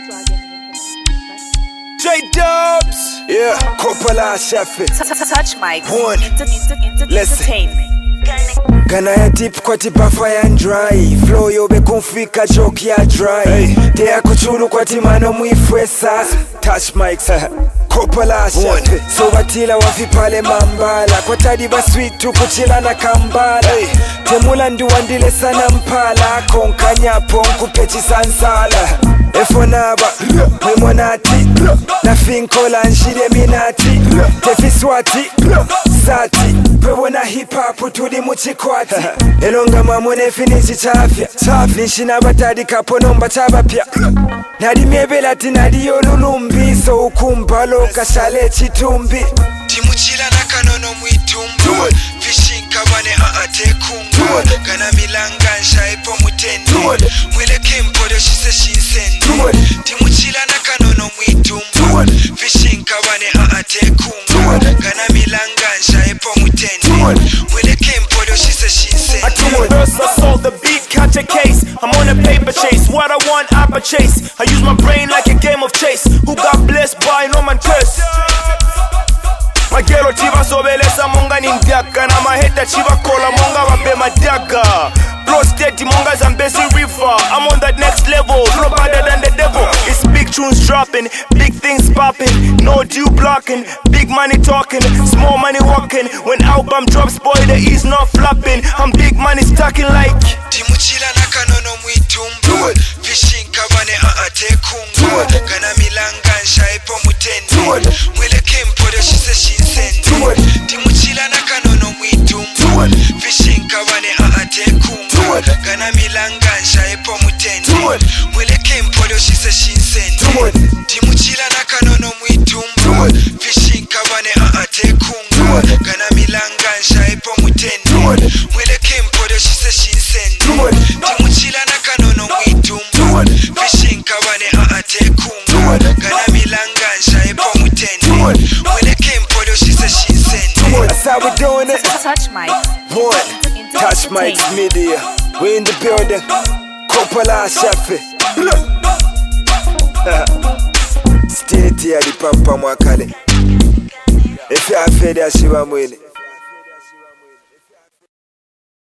J-Dubs, yeah, Coppola Shafi, Touch Mics, One. Entertainment. Gana ya deep kwa tiba fire and dry. Flow yobe kumfika joke ya dry. Dea kuchulu kwa timano mwifwesa. Touch Mics, Coppola Shafi. So watila wafipale mambala. Kwa tadiba sweet tu kuchila na kambala. Temula nduwandile sana mpala. Konkanya ponku pechi sansala. Efonaba, mwimonati. Na finkola nshide minati. Tefiswati, sati. Pewona hip hop tuli muchikwati. Elonga mamone finishi chafya. Nishina batadi kaponomba chabapya. Nadi miebelati nadi yolulumbi. So ukumbalo kashale chitumbi. Timuchila na kanono mwitumbu. Vishinka wane tekungu. Gana milanga nsha epo mutendu. Mwile kempodo shise shinsendu. Timuchila na kanono mwitumbu. Vishinka wane tekungu. Gana milanga nsha epo mutendu. Mwile kempodo shise shinsendu. I do a verse, I sold the beat, catch a case. I'm on a paper chase, what I want, I purchase. I use my brain like a game of chase. Who got blessed by no man curse? Magero chiva sobelesa monga ni mdaka. Na maheta chiva kola monga wape madaga. Prostate monga Zambezi River. I'm on that next level, flow better than the devil. It's big tunes dropping, big things popping. No due blocking, big money talking, small money walking. When album drops, boy, the E's not flopping. I'm big money stacking like Timuchila na kanono mwitumbu. Vishinka wane tekungu. Gana milanga nsha epo mutendu. Mwile kempodo shise shinsendu. Timuchila na kanono mwitumbu. Vishinka wane tekungu. Gana milanga nsha epo mutendu. Mwile kempodo shise shinsendu. Timuchila na kanono mwitumbu. Vishinka wane tekungu. Gana milanga nsha epo mutendu. Mwile kempodo shise shinsendu. Timuchila na kanono mwitumbu. Vishinka wane tekungu. Gana milanga nsha epo mutendu. Mwile kempodo shise shinsendu. That's how we doing it. Touch Mics. One, Touch Mics Media. We in the building. Coppola Shafi. Stinity ya di pampa mwakale. Efi afede ashiwa mwili.